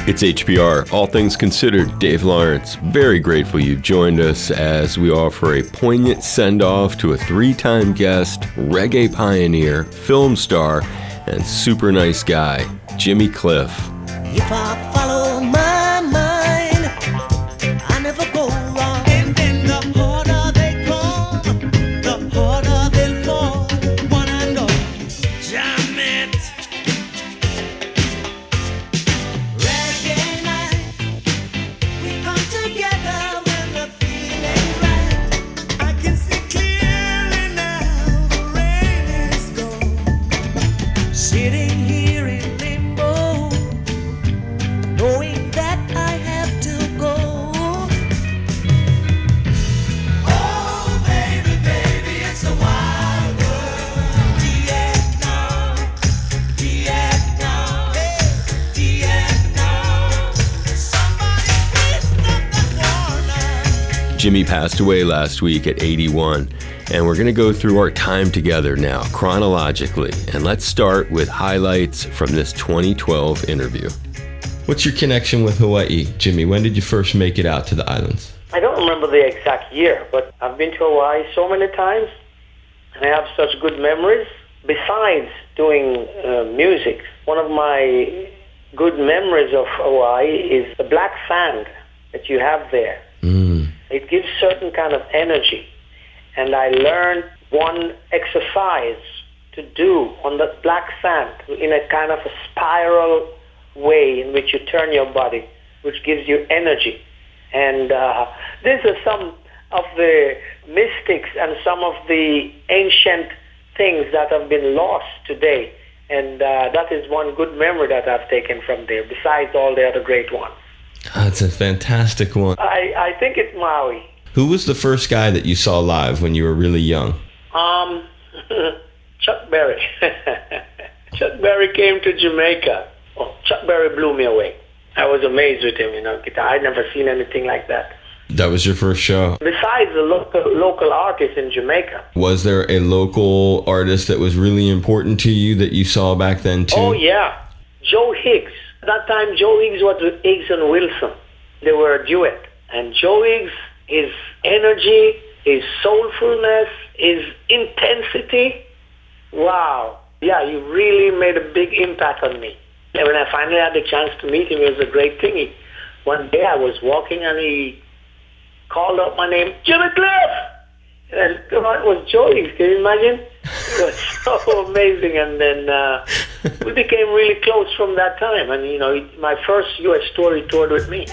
It's HPR, All Things Considered. Dave Lawrence, very grateful you've joined us as we offer a poignant send-off to a three-time guest, reggae pioneer, film star, and super nice guy, Jimmy Cliff. If I follow my mind, I never go wrong. And then the harder they come, the harder they'll fall. One and all, jam it. Reggae night, we come together when the feeling's right. I can see clearly now the rain is gone. Sitting here in limbo, knowing that I have to go. Oh, baby, baby, it's a wild world. Vietnam, Vietnam, Vietnam. Somebody please stop that war now. Jimmy passed away last week at 81, and we're going to go through our time together now, chronologically. And let's start with highlights from this 2012 interview. What's your connection with Hawaii, Jimmy? When did you first make it out to the islands? I don't remember the exact year, but I've been to Hawaii so many times, and I have such good memories. Besides doing music, one of my good memories of Hawaii is the black sand that you have there. It gives certain kind of energy, and I learned one exercise to do on the black sand in a kind of a spiral way in which you turn your body, which gives you energy. And these are some of the mystics and some of the ancient things that have been lost today. And that is one good memory that I've taken from there, besides all the other great ones. That's a fantastic one. I think it's Maui. Who was the first guy that you saw live when you were really young? Chuck Berry. Chuck Berry came to Jamaica. Oh, Chuck Berry blew me away. I was amazed with him, guitar. I'd never seen anything like that. That was your first show. Besides the local artists in Jamaica. Was there a local artist that was really important to you that you saw back then too? Oh, yeah. Joe Higgs. At that time, Joe Higgs was with Higgs and Wilson. They were a duet. And Joe Higgs, his energy, his soulfulness, his intensity, wow. Yeah, he really made a big impact on me. And when I finally had the chance to meet him, it was a great thing. One day I was walking and he called out my name, Jimmy Cliff! And it was Joe Higgs, can you imagine? It was so amazing. And then we became really close from that time. And, my first U.S. tour, he toured with me.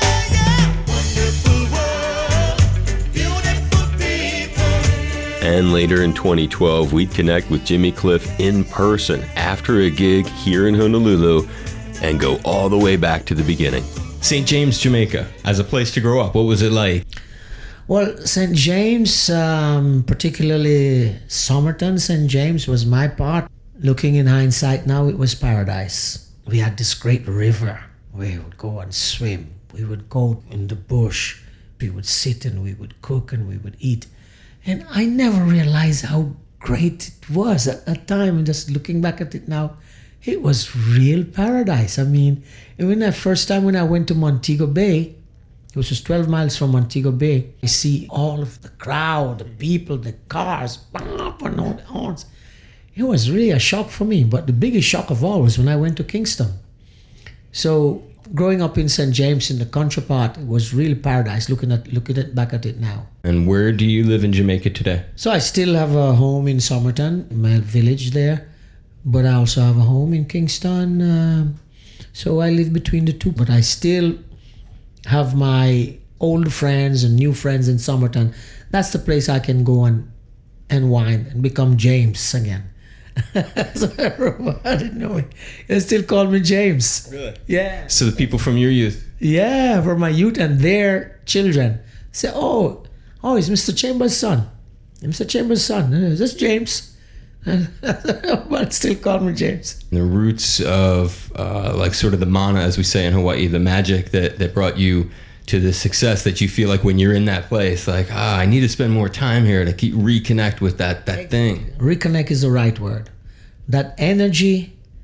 And later in 2012, we'd connect with Jimmy Cliff in person after a gig here in Honolulu and go all the way back to the beginning. St. James, Jamaica, as a place to grow up, what was it like? Well, St. James, particularly Somerton, St. James was my part. Looking in hindsight now, it was paradise. We had this great river. We would go and swim. We would go in the bush. We would sit and we would cook and we would eat. And I never realized how great it was at that time. And just looking back at it now, it was real paradise. I mean, when that first time when I went to Montego Bay, it was just 12 miles from Montego Bay, I see all of the crowd, the people, the cars, bump and all the horns. It was really a shock for me. But the biggest shock of all was when I went to Kingston. So growing up in St. James in the country part, it was really paradise looking back at it now. And where do you live in Jamaica today? So I still have a home in Somerton, my village there, but I also have a home in Kingston. So I live between the two, but I still have my old friends and new friends in Somerton. That's the place I can go and wind and become James again. So everybody know me. They still call me James. Really? Yeah. So the people from your youth? Yeah, from my youth and their children say, oh, it's Mr. Chambers' son. Mr. Chambers' son. That's James. But still call me James. The roots of like sort of the mana, as we say in Hawaii, the magic that brought you to the success that you feel like when you're in that place, like, I need to spend more time here to reconnect with that thing. Reconnect is the right word. That energy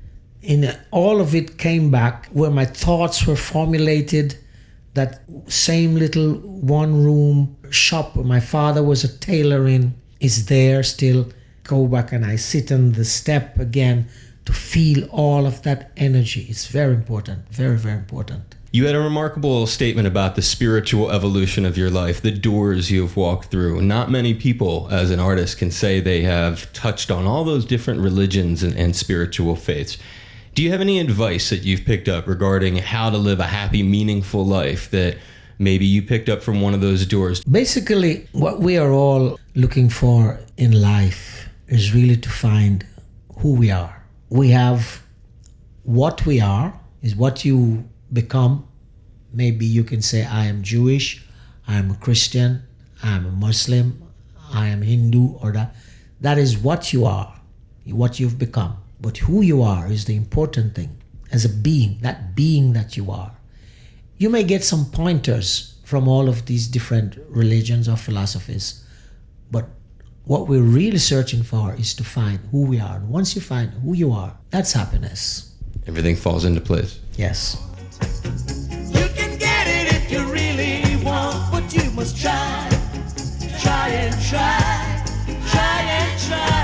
in all of it came back where my thoughts were formulated. That same little one-room shop where my father was a tailor in is there still. Go back and I sit on the step again to feel all of that energy. It's very important, very, very important. You had a remarkable statement about the spiritual evolution of your life, the doors you've walked through. Not many people as an artist can say they have touched on all those different religions and spiritual faiths. Do you have any advice that you've picked up regarding how to live a happy, meaningful life that maybe you picked up from one of those doors? Basically, what we are all looking for in life is really to find who we are. We have what we are, is what you become. Maybe you can say, I am Jewish, I am a Christian, I am a Muslim, I am Hindu, or that. That is what you are, what you've become. But who you are is the important thing. As a being that you are. You may get some pointers from all of these different religions or philosophies, but what we're really searching for is to find who we are. And once you find who you are, that's happiness. Everything falls into place. Yes. You can get it if you really want, but you must try. Try and try. Try and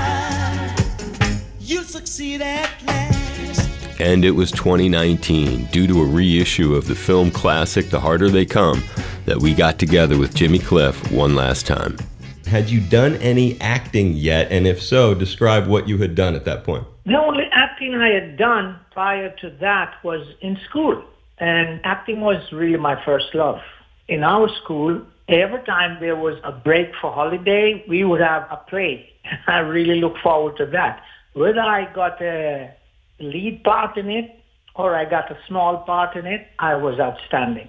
try. You'll succeed at last. And it was 2019, due to a reissue of the film classic The Harder They Come, that we got together with Jimmy Cliff one last time. Had you done any acting yet? And if so, describe what you had done at that point. The only acting I had done prior to that was in school. And acting was really my first love. In our school, every time there was a break for holiday, we would have a play. I really look forward to that. Whether I got a lead part in it or I got a small part in it, I was outstanding.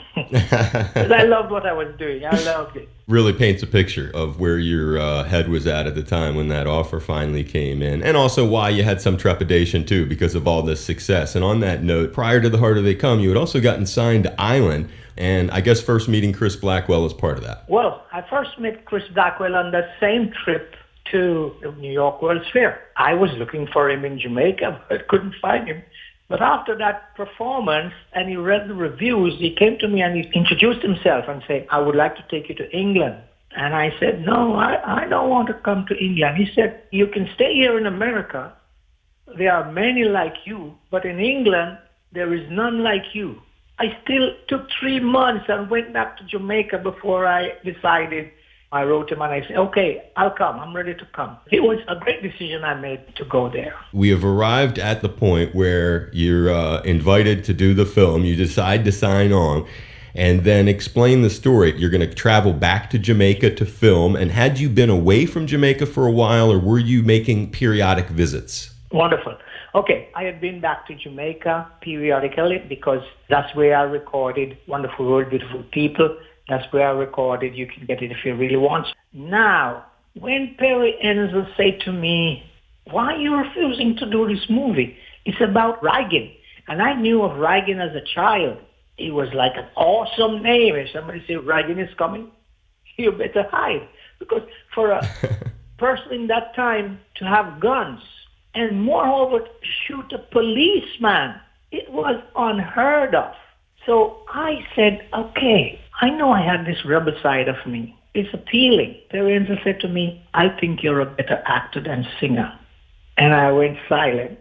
'Cause I loved what I was doing. I loved it. Really paints a picture of where your head was at the time when that offer finally came in, and also why you had some trepidation too because of all this success. And on that note, prior to The Harder They Come, you had also gotten signed to Island, and I guess first meeting Chris Blackwell as part of that. Well, I first met Chris Blackwell on that same trip to the New York World's Fair. I was looking for him in Jamaica, but couldn't find him. But after that performance, and he read the reviews, he came to me and he introduced himself and said, I would like to take you to England. And I said, no, I don't want to come to England. He said, you can stay here in America. There are many like you, but in England, there is none like you. I still took 3 months and went back to Jamaica before I decided. I wrote him and I said, okay, I'll come. I'm ready to come. It was a great decision I made to go there. We have arrived at the point where you're invited to do the film. You decide to sign on and then explain the story. You're going to travel back to Jamaica to film. And had you been away from Jamaica for a while, or were you making periodic visits? Wonderful. Okay, I had been back to Jamaica periodically because that's where I recorded Wonderful World, Beautiful People. That's where I recorded You Can Get It If You Really Want. Now, when Perry Enzer said to me, why are you refusing to do this movie? It's about Reagan. And I knew of Reagan as a child. It was like an awesome name. If somebody said Reagan is coming, you better hide. Because for a person in that time to have guns and moreover to shoot a policeman, it was unheard of. So I said, okay, I know I had this rebel side of me. It's appealing. Perry Enzer said to me, I think you're a better actor than singer. And I went silent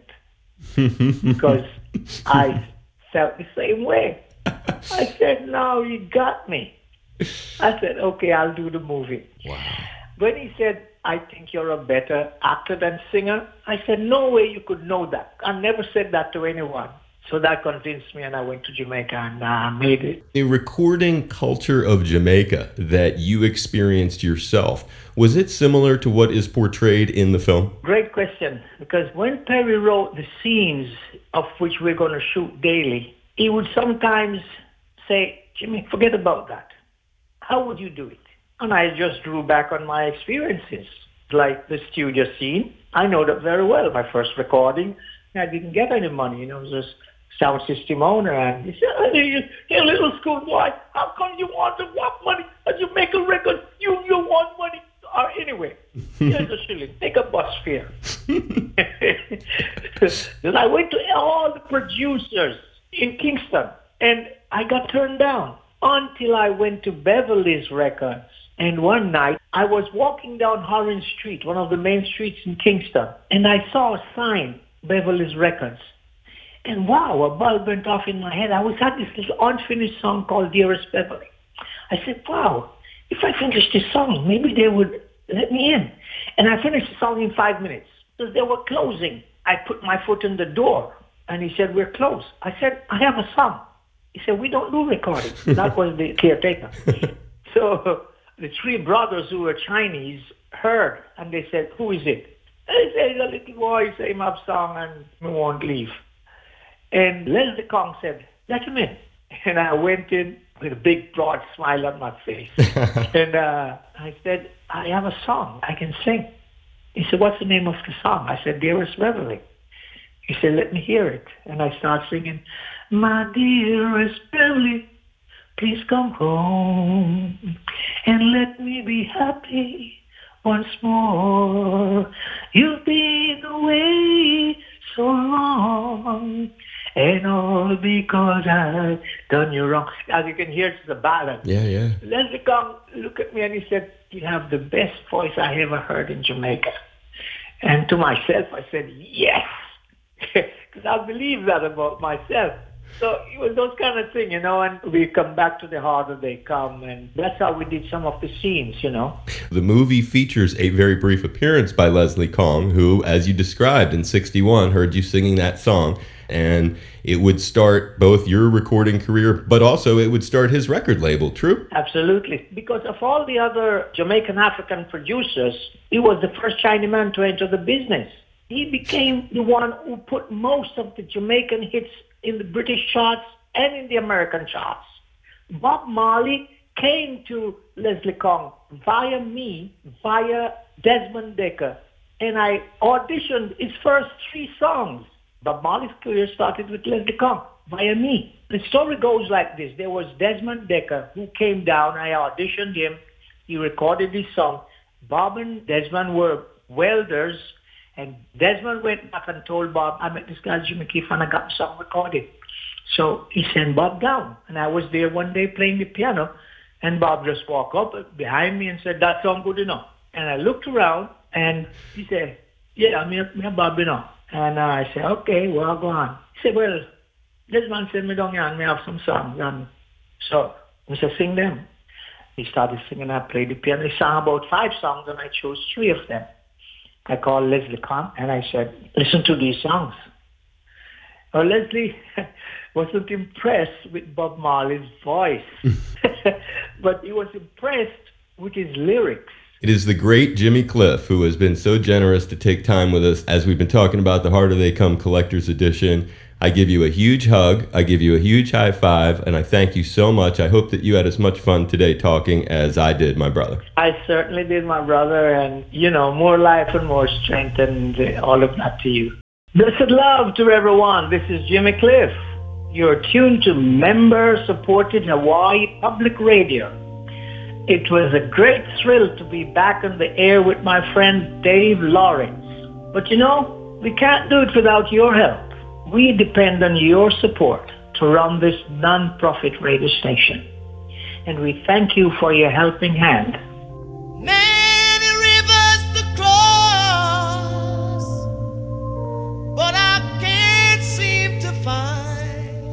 because I felt the same way. I said, no, you got me. I said, okay, I'll do the movie. Wow. When he said, I think you're a better actor than singer, I said, no way you could know that. I never said that to anyone. So that convinced me, and I went to Jamaica and made it. The recording culture of Jamaica that you experienced yourself, was it similar to what is portrayed in the film? Great question, because when Perry wrote the scenes of which we're going to shoot daily, he would sometimes say, Jimmy, forget about that. How would you do it? And I just drew back on my experiences, like the studio scene. I know that very well. My first recording, I didn't get any money. It was just sound system owner, and he said, hey, you little schoolboy, how come you want to want money? As you make a record, you want money. Or anyway, here's a shilling. Take a bus fare. Then I went to all the producers in Kingston, and I got turned down until I went to Beverly's Records. And one night, I was walking down Orange Street, one of the main streets in Kingston, and I saw a sign, Beverly's Records. And wow, a bulb went off in my head. I had this little unfinished song called Dearest Beverly. I said, wow, if I finish this song, maybe they would let me in. And I finished the song in 5 minutes. Because they were closing, I put my foot in the door. And he said, we're closed. I said, I have a song. He said, we don't do recording. That was the caretaker. So the three brothers who were Chinese heard, and they said, who is it? They said, a little boy say him up song and we won't leave. And Leslie Kong said, let him in. And I went in with a big, broad smile on my face. And I said, I have a song. I can sing. He said, what's the name of the song? I said, Dearest Beverly. He said, let me hear it. And I start singing, my dearest Beverly, please come home and let me be happy once more. You've been away so long, and all because I've done you wrong. As you can hear, it's the ballad. Yeah. Leslie Kong looked at me and he said, you have the best voice I ever heard in Jamaica. And to myself, I said, yes, because I believe that about myself. So it was those kind of things, and we come back to the harder they come, and that's how we did some of the scenes, The movie features a very brief appearance by Leslie Kong, who, as you described in 1961, heard you singing that song, and it would start both your recording career, but also it would start his record label, true? Absolutely. Because of all the other Jamaican African producers, he was the first Chinaman to enter the business. He became the one who put most of the Jamaican hits in the British charts and in the American charts. Bob Marley came to Leslie Kong via me, via Desmond Dekker, and I auditioned his first 3 songs. Bob Marley's career started with Leslie Kong via me. The story goes like this. There was Desmond Dekker who came down. I auditioned him. He recorded his song. Bob and Desmond were welders, and Desmond went back and told Bob, I met this guy Jimmy Cliff and I got the song recorded. So he sent Bob down, and I was there one day playing the piano, and Bob just walked up behind me and said, that song good enough. And I looked around, and he said, yeah, me and Bob, And I said, okay, well, go on. He said, well, this man sent me down here and me have some songs. And so I said, sing them. He started singing. I played the piano. He sang about 5 songs, and I chose 3 of them. I called Leslie Kong, and I said, listen to these songs. Well, Leslie wasn't impressed with Bob Marley's voice, but he was impressed with his lyrics. It is the great Jimmy Cliff who has been so generous to take time with us as we've been talking about the Harder They Come Collector's Edition. I give you a huge hug, I give you a huge high five, and I thank you so much. I hope that you had as much fun today talking as I did, my brother. I certainly did, my brother, and, more life and more strength and all of that to you. Blessed love to everyone. This is Jimmy Cliff. You're tuned to member-supported Hawaii Public Radio. It was a great thrill to be back on the air with my friend Dave Lawrence. But we can't do it without your help. We depend on your support to run this non-profit radio station. And we thank you for your helping hand. Many rivers to cross, but I can't seem to find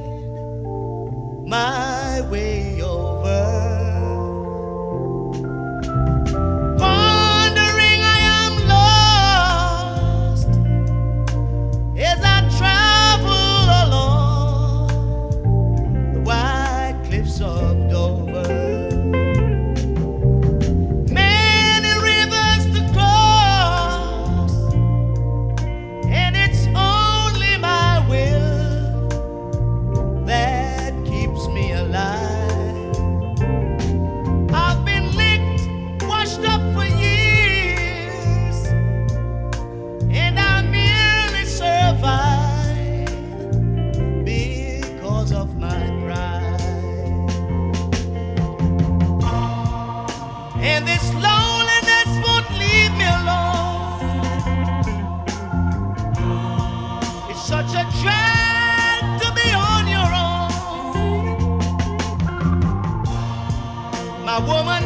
my way over. Wandering, I am lost as I travel along the white cliffs of Dover. Many rivers to cross, and it's only my will that keeps me alive. such a drag to be on your own. My woman